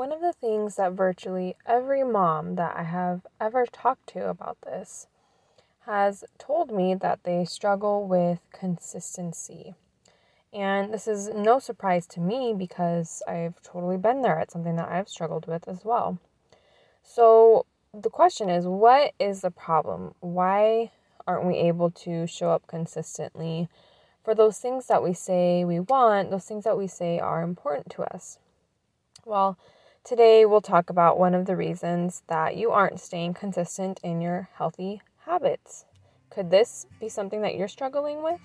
One of the things that virtually every mom that I have ever talked to about this has told me that they struggle with consistency. And this is no surprise to me because I've totally been there. It's something that I've struggled with as well. So the question is, what is the problem? Why aren't we able to show up consistently for those things that we say we want, those things that we say are important to us? Well, today we'll talk about one of the reasons that you aren't staying consistent in your healthy habits. Could this be something that you're struggling with?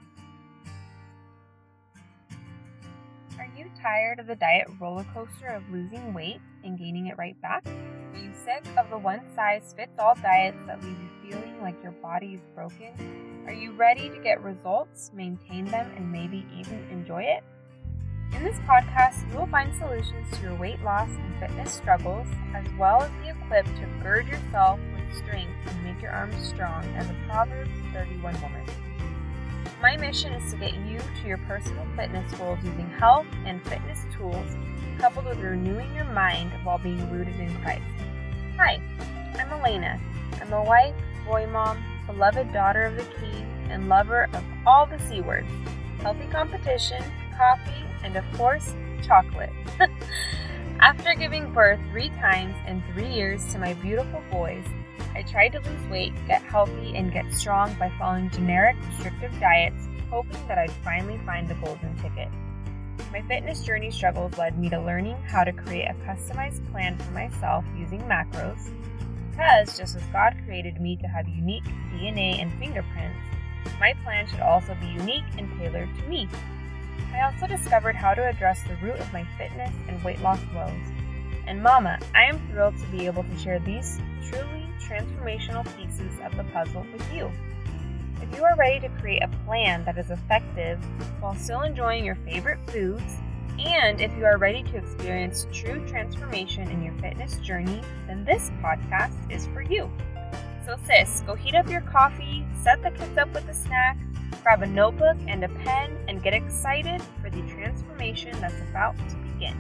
Are you tired of the diet roller coaster of losing weight and gaining it right back? Are you sick of the one-size-fits-all diets that leave you feeling like your body is broken? Are you ready to get results, maintain them, and maybe even enjoy it? In this podcast, you will find solutions to your weight loss and fitness struggles, as well as be equipped to gird yourself with strength and make your arms strong as a Proverbs 31 woman. My mission is to get you to your personal fitness goals using health and fitness tools, coupled with renewing your mind while being rooted in Christ. Hi, I'm Elena. I'm a wife, boy mom, beloved daughter of the King, and lover of all the C words: healthy competition, coffee, and of course, chocolate. After giving birth 3 times in 3 years to my beautiful boys, I tried to lose weight, get healthy, and get strong by following generic, restrictive diets, hoping that I'd finally find the golden ticket. My fitness journey struggles led me to learning how to create a customized plan for myself using macros, because just as God created me to have unique DNA and fingerprints, my plan should also be unique and tailored to me. I also discovered how to address the root of my fitness and weight loss woes. And Mama, I am thrilled to be able to share these truly transformational pieces of the puzzle with you. If you are ready to create a plan that is effective while still enjoying your favorite foods, and if you are ready to experience true transformation in your fitness journey, then this podcast is for you. So sis, go heat up your coffee, set the kids up with a snack, grab a notebook and a pen, and get excited for the transformation that's about to begin.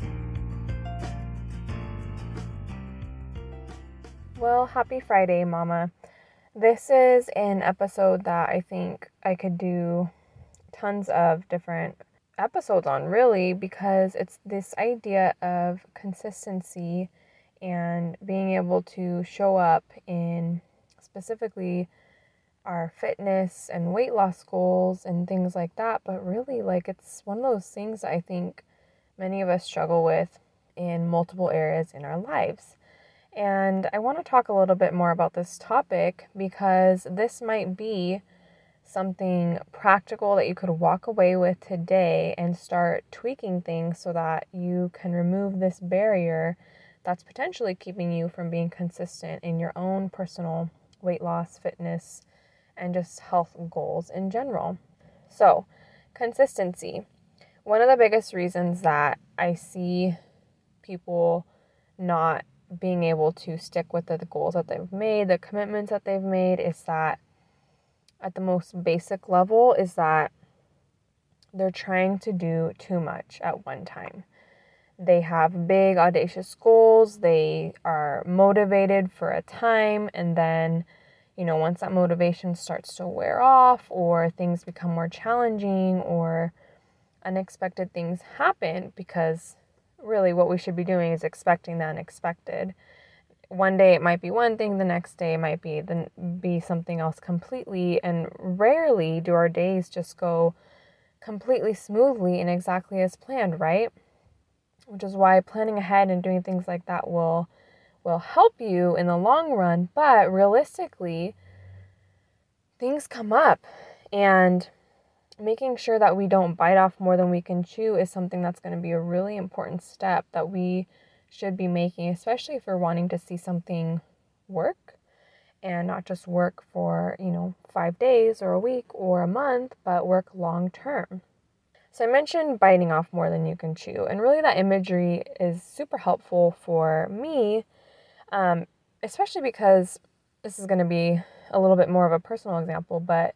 Well, happy Friday, Mama. This is an episode that I think I could do tons of different episodes on, really, because it's this idea of consistency and being able to show up in specifically our fitness and weight loss goals and things like that. But really, it's one of those things that I think many of us struggle with in multiple areas in our lives. And I want to talk a little bit more about this topic because this might be something practical that you could walk away with today and start tweaking things so that you can remove this barrier that's potentially keeping you from being consistent in your own personal weight loss, fitness, and just health goals in general. So, consistency. One of the biggest reasons that I see people not being able to stick with the goals that they've made, the commitments that they've made, is that at the most basic level is that they're trying to do too much at one time. They have big, audacious goals. They are motivated for a time, and then, once that motivation starts to wear off or things become more challenging or unexpected things happen, because really what we should be doing is expecting the unexpected. One day it might be one thing, the next day it might be something else completely, and rarely do our days just go completely smoothly and exactly as planned, right? Which is why planning ahead and doing things like that will help you in the long run, but realistically, things come up, and making sure that we don't bite off more than we can chew is something that's going to be a really important step that we should be making, especially if we're wanting to see something work and not just work for, 5 days or a week or a month, but work long term. So I mentioned biting off more than you can chew, and really that imagery is super helpful for me, especially because this is going to be a little bit more of a personal example, but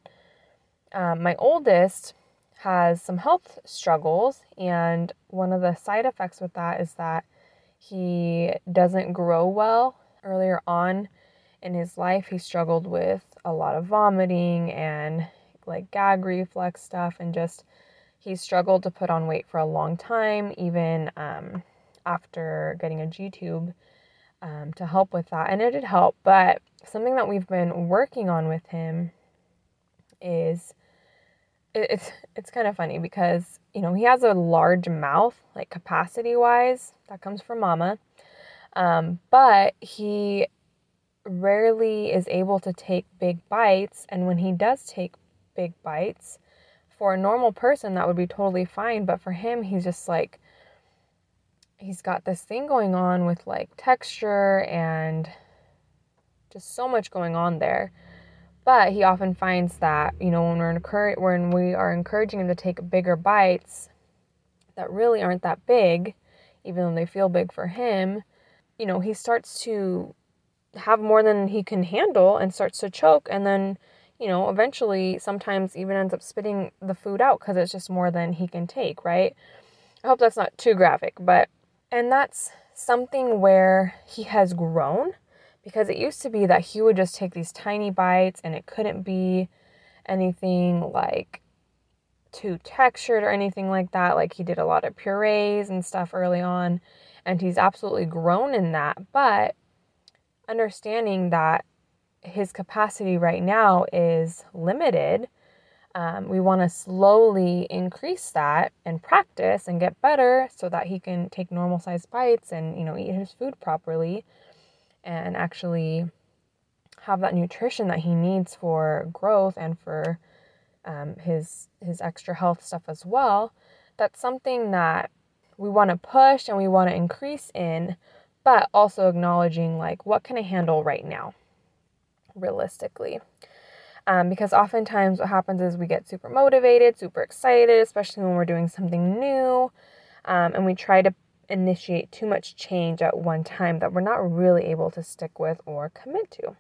my oldest has some health struggles, and one of the side effects with that is that He doesn't grow well. Earlier on in his life, he struggled with a lot of vomiting and like gag reflex stuff, and just he struggled to put on weight for a long time, even after getting a G-tube to help with that. And it did help, but something that we've been working on with him is it's kind of funny because, you know, he has a large mouth, like capacity-wise, that comes from mama, but he rarely is able to take big bites, and when he does take big bites, for a normal person that would be totally fine, but for him, he's just like, he's got this thing going on with like texture and just so much going on there. But he often finds that, you know, when we are encouraging him to take bigger bites that really aren't that big, even though they feel big for him, you know, he starts to have more than he can handle and starts to choke, and then, you know, eventually sometimes even ends up spitting the food out because it's just more than he can take, right? I hope that's not too graphic, but, and that's something where he has grown, because it used to be that he would just take these tiny bites and it couldn't be anything like too textured or anything like that. Like he did a lot of purees and stuff early on, and he's absolutely grown in that. But understanding that his capacity right now is limited, we want to slowly increase that and practice and get better so that he can take normal sized bites and, you know, eat his food properly and actually have that nutrition that he needs for growth and for his extra health stuff as well. That's something that we want to push and we want to increase in, but also acknowledging like, what can I handle right now, realistically? Because oftentimes what happens is we get super motivated, super excited, especially when we're doing something new, and we try to initiate too much change at one time that we're not really able to stick with or commit to.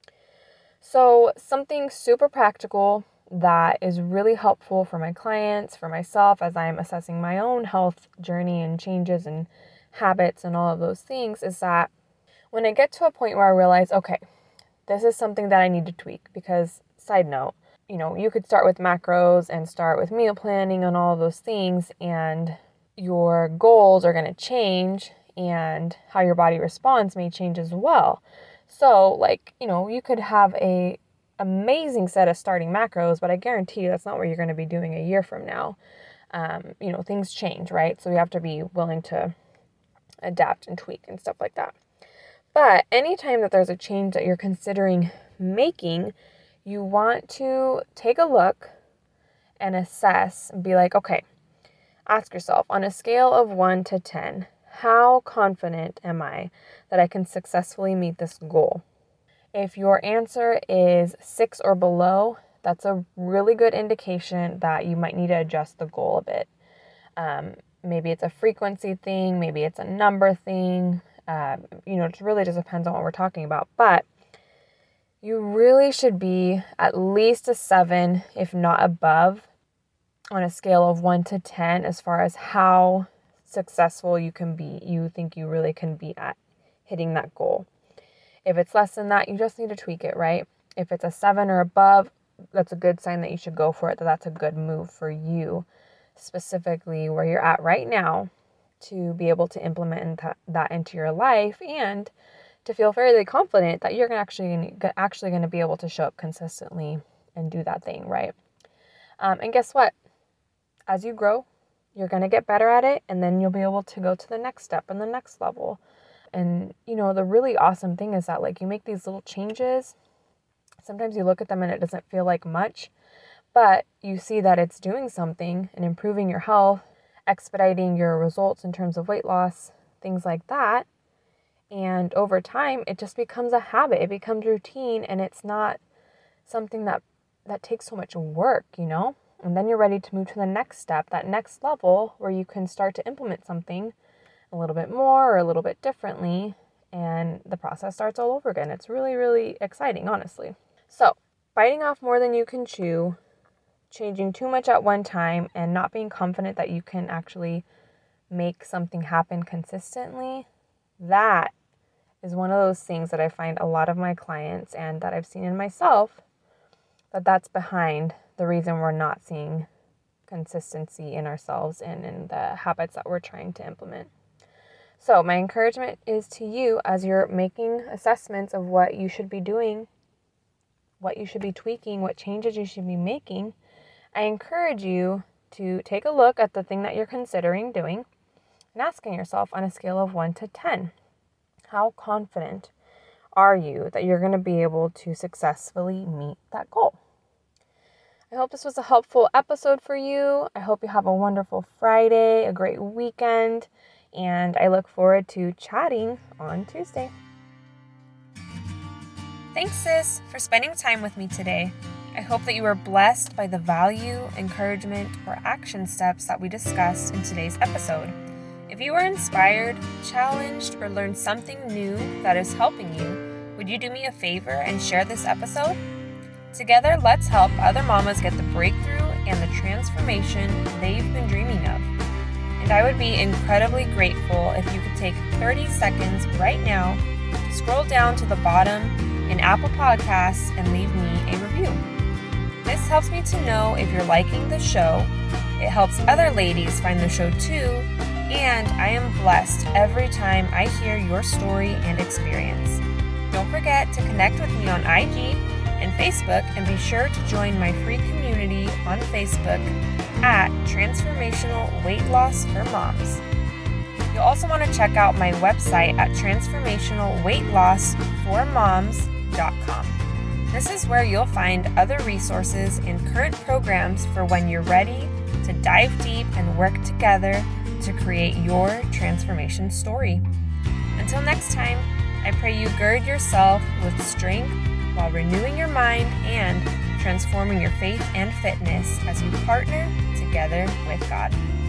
So something super practical that is really helpful for my clients, for myself, as I'm assessing my own health journey and changes and habits and all of those things, is that when I get to a point where I realize, okay, this is something that I need to tweak, because side note, you know, you could start with macros and start with meal planning and all of those things, and your goals are going to change and how your body responds may change as well. So like, you know, you could have a amazing set of starting macros, but I guarantee you that's not what you're going to be doing a year from now. You know, things change, right? So you have to be willing to adapt and tweak and stuff like that. But anytime that there's a change that you're considering making, you want to take a look and assess and be like, okay, ask yourself, on a scale of 1 to 10, how confident am I that I can successfully meet this goal? If your answer is 6 or below, that's a really good indication that you might need to adjust the goal a bit. Maybe it's a frequency thing, maybe it's a number thing. You know, it really just depends on what we're talking about. But you really should be at least a 7, if not above, on a scale of 1 to 10 as far as how successful you think you really can be at hitting that goal. If it's less than that, you just need to tweak it, right? If it's a 7 or above, that's a good sign that you should go for it, that's a good move for you, specifically where you're at right now, to be able to implement that into your life and to feel fairly confident that you're actually going to be able to show up consistently and do that thing, right? And guess what? As you grow, you're going to get better at it, and then you'll be able to go to the next step and the next level. And, you know, the really awesome thing is that, like, you make these little changes. Sometimes you look at them and it doesn't feel like much, but you see that it's doing something and improving your health, expediting your results in terms of weight loss, things like that. And over time, it just becomes a habit. It becomes routine, and it's not something that takes so much work, you know? And then you're ready to move to the next step, that next level where you can start to implement something a little bit more or a little bit differently, and the process starts all over again. It's really, really exciting, honestly. So, biting off more than you can chew, changing too much at one time, and not being confident that you can actually make something happen consistently, That is one of those things that I find a lot of my clients and that I've seen in myself, that's behind the reason we're not seeing consistency in ourselves and in the habits that we're trying to implement. So my encouragement is to you as you're making assessments of what you should be doing, what you should be tweaking, what changes you should be making. I encourage you to take a look at the thing that you're considering doing and asking yourself on a scale of 1 to 10, how confident are you that you're going to be able to successfully meet that goal? I hope this was a helpful episode for you. I hope you have a wonderful Friday, a great weekend, and I look forward to chatting on Tuesday. Thanks, sis, for spending time with me today. I hope that you were blessed by the value, encouragement, or action steps that we discussed in today's episode. If you were inspired, challenged, or learned something new that is helping you, would you do me a favor and share this episode? Together, let's help other mamas get the breakthrough and the transformation they've been dreaming of. And I would be incredibly grateful if you could take 30 seconds right now, scroll down to the bottom in Apple Podcasts, and leave me a review. This helps me to know if you're liking the show. It helps other ladies find the show too. And I am blessed every time I hear your story and experience. Don't forget to connect with me on IG and Facebook, and be sure to join my free community on Facebook at Transformational Weight Loss for Moms. You'll also want to check out my website at transformationalweightlossformoms.com. This is where you'll find other resources and current programs for when you're ready to dive deep and work together to create your transformation story. Until next time, I pray you gird yourself with strength while renewing your mind and transforming your faith and fitness as you partner together with God.